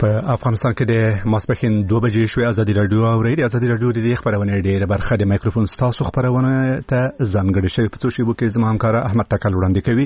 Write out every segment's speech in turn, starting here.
په افغانستان کې د ماسپښین 2 بجې شوې ازادي رادیو اوري. ازادي رادیو د دې خبرونه ډېره برخه د مایکروفون تاسو خبرونه ته ځانګړې شوی په څو شیبو کې زما همکار احمد تکل وړاندې کوي.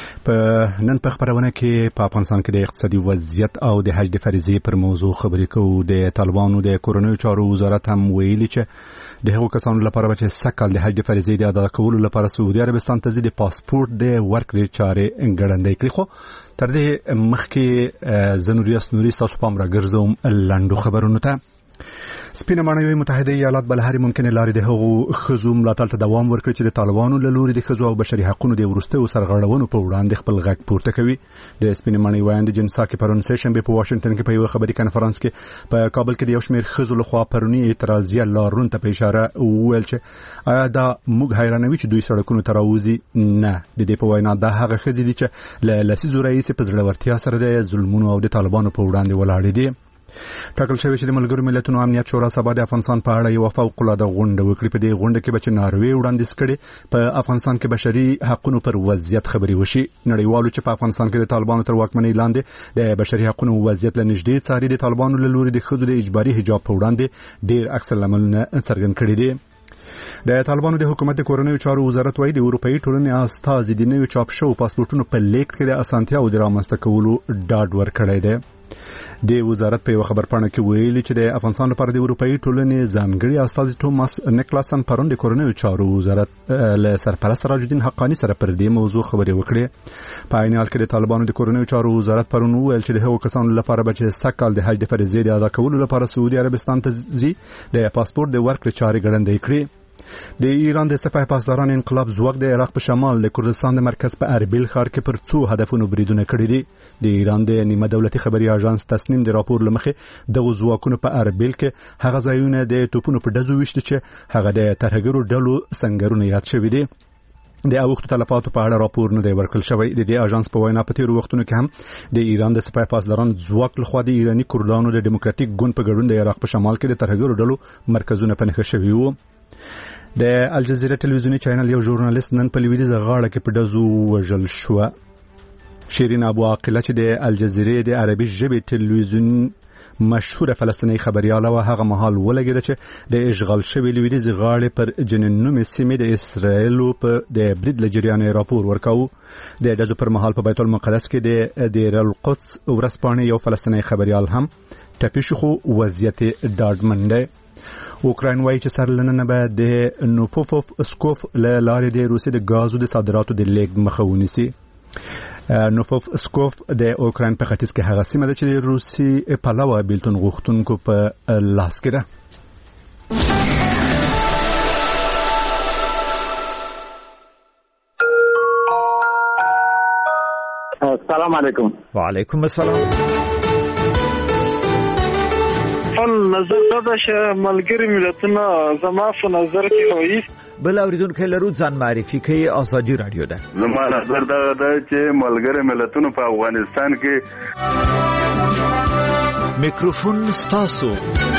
په نن په خبرونه کې په افغانستان کې د اقتصادي وضعیت او د حج د فریضې پر موضوع خبرې کوو. د طالبانو د کورونو چارو وزارت هم ویلي چې د هغو کسانو لپاره چې سکل د حج د فریضې د ادا کولو لپاره سعودي عربستان ته د پاسپورت د ورکړې چارې ګړندۍ کړي. خو تر دې مخکې زنوریاس نوري تاسو پام راګرځوم لاندو خبرونه ته. سپینه ماڼۍ متحده ایالات بل هرې ممکنه لارې د هغو خزو ملاتړ ته دوام ورکړي چې د طالبانو له لوري د خزو او بشري حقوقو د ورستیو سرغړونو په وړاندې خپل غږ پورته کوي. د سپینه ماڼۍ وایند جن ساکي پرون سیشن په واشنگټن کې په یو خبري کانفرنس کې په کابل کې د یو شمېر خزو لخوا پرونی اعتراضیه لارون ته په اشاره وویل چې آیا دا موږ حیرانوي چې دوی سړکونو ته راوځي؟ نه، د دې په وینا دا هغه خزې دي چې له لسیزو رئیس په زړورتیا سره د ظلمونو او د طالبانو په وړاندې ولاړې دي. ټاکل شوی چې د ملګرو ملتونو امنیت شورا سبا د افغانستان په اړه یو فوق العاده غونډه وکړي. په دې غونډه کې به ناروې وړاندیز کړي په افغانستان کې بشري حقوقو پر وضعیت خبري وشي. نړیوالو چې په افغانستان کې د طالبانو تر واکمنۍ لاندې د بشري حقوقو وضعیت لنږدې څاري د طالبانو له لوري د خزو د اجباري حجاب په وړاندې ډېر عکس العملونه څرګند کړي دي. د طالبانو د حکومت د کورونو چارو وزارت وايي د اروپאי ټولنې استازي د نوي چاپ شو پاسپورتونو په لیک کې د اسانتیا او د رامنځته کولو ډاډ ورکړی دی. د وزارت په یو خبرپاڼه کې ویلي چې د افغانستان لپاره د اروپאי ټولنې ځانګړي استازي توماس نیکلاسن پرون د کورونو چارو وزارت له سرپرست راجدین حقانی سره پر دې موضوع خبرې وکړې. په عین حال کې د طالبانو د کورونو چارو وزارت پرون ویل چې د هغو کسانو لپاره چې سکل د حج د فریضې د ادا کولو لپاره سعودي عربستان ته ځي د پاسپورت د ورکړې چارې ګړندۍ کړي. د ایران د سپاه پاسداران انقلاب ځواک د عراق په شمال د کردستان د مرکز په اربیل ښار کې پر څو هدفونو بریدونه کړي دي. د ایران د نیمه دولتي خبري اژانس تسنیم د راپور لمخې د ځواکونو په اربیل کې هغه ځایونه د توپونو په ډزو وشته چې هغه د ترهګرو ډلو سنگرونه یاد شوی دي. د اوښتو تلفاتو په اړه راپور نه دی ورکړل شوی. د دې اژانس په وینا په تیر وختونو کې هم د ایران د سپاه پاسداران ځواک لخوا د ایرانی کردانو د ډیموکراتیک ګوند په ګډون د عراق په شمال کې د ترهګرو ډلو مرکزونه پنهخه شوي وو. د الجزیره ټلویزیونی چینل یو ژورنالیست نن په لویدیځه غاړه کې په ډزو وژل شو. شیرین ابو عاقله چې د الجزیره د عربي ژبې ټلویزیون مشهوره فلسطینی خبرياله و هغه مهال ولګیده چې د اشغال شوی لویدیځه غاړه پر جنینوم سیمه د اسرایل په د برید لجریان راپور ورکاو. د ډزو پر مهال په بیت المقدس کې د دیر القدس ورسپانه یو فلسطینی خبريال هم ټپي شو. وضعیت ډاډمن دی. اوکراین وايي چې سرلنه به د نوپوف سکوف له لارې د روسي د غازو د صادراتو د لیک مخه ونیسي. نوپوف سکوف د اوکراین په ختیځ کې هغه سیمه ده چې د روسي پلاوا بیلتون غوښتونکو په لاس کې ده. السلام علیکم. وعلیکم السلام. نظر دا چې ملګری ملتونه زما په نظر کې وایي بل اوریدونکو لرو ځان معرفي کوي. ازادي رادیو ده. زما نظر دا چې ملګری ملتونه په افغانستان کې میکروفون ستاسو.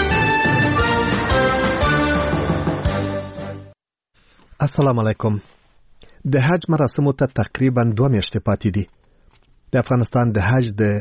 السلام علیکم. د حج مراسمو ته تقریبا 2 میاشتې پاتې دي. د افغانستان د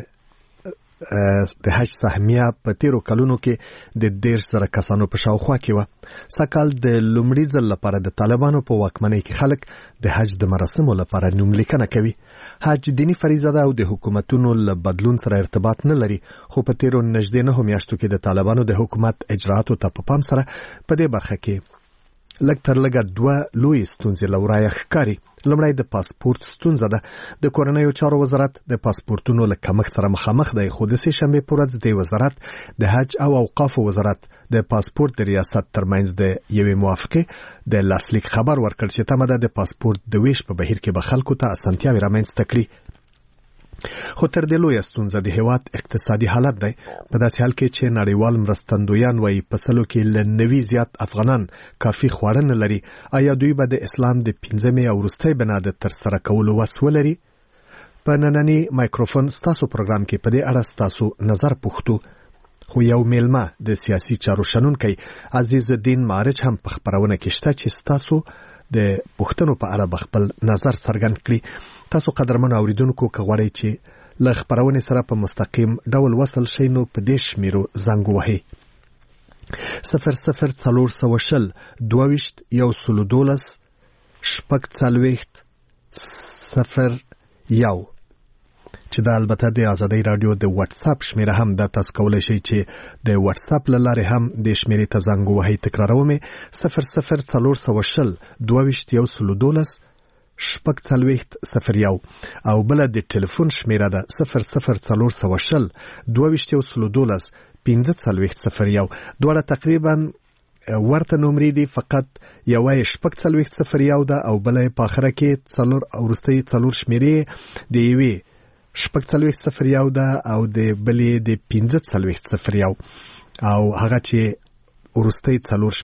حج سهمیه په تیرو کلونو کې د 1,000 کسانو په شاوخوا کې و. سکال د لومړي ځل لپاره د طالبانو په واکمنۍ کې خلک د حج د مراسمو لپاره نوملیکنه کوي. حج دینی فریضه ده او د حکومتونو له بدلون سره ارتباط نه لري. خو په تیرو نږدې 9 میاشتو کې د طالبانو د حکومت اجراتو ته په پام سره په دې برخه کې لږ تر لږه 2 لوی ستونزې لورای ښکاري. لومړی د پاسپورت ستونزه ده. د کورنیو چارو وزارت د پاسپورتونو له کمښت سره مخامخ دی. خو د سه شنبه پر ورځ د وزارت د حج او اوقاف وزارت د پاسپورت د ریاست ترمنځ د یوې موافقه د لاسلیک خبر ورکړ چې تمه ده د پاسپورت د ویش په بهیر کې به خلکو ته اسانتیاوې رامنځته کړي. خو تر دې لوی ستونزه د هیواد اقتصادي حالت دی. په داسې حال کې چې نړیوال مرستندویان وايي په سلو کې ل 90 زیات افغانان کافي خواړه نه لري. آیا دوی به د اسلام د 15مې او وروستۍ بنا د ترسره کولو وس ولري؟ په نننی مایکروفون ستاسو پروګرام کې په دې اړه ستاسو نظر پوښتو. خو یو میلمه د سیاسي چارو شنونکی عزیز الدین مارج هم په خبرونه کې شته چې ستاسو د پښتنو په اړه خپل نظر څرګند کړي. تاسو قدرمن اوریدونکو که غواړئ چې ل خبرونه سره په مستقیم ډول وصل شئ نو په دې شمیرو زنګ وهئ 0040 22 112 شپږ څلوېښت 01 چې دا البته د آزادۍ رادیو د واتس اپ شمیره هم د تاسو کولای شئ چې د واتس اپ لاره هم د شمیرې ته زنګ وهئ تکراروم 0040 22 112 شپږ څلوېښت 01 او بل د ټلیفون شمیره ده 0040 22 112 1540 دواړه تقریبا ورته نمرې دي فقط یو شپږ څلوېښت 01 ده او بل په اخره کې څلور او وروستۍ څلور شمیرې د یوې شپږ څلوېښت 01 ده او د بلې د 1540 01 او هغه چې وروستۍ څلور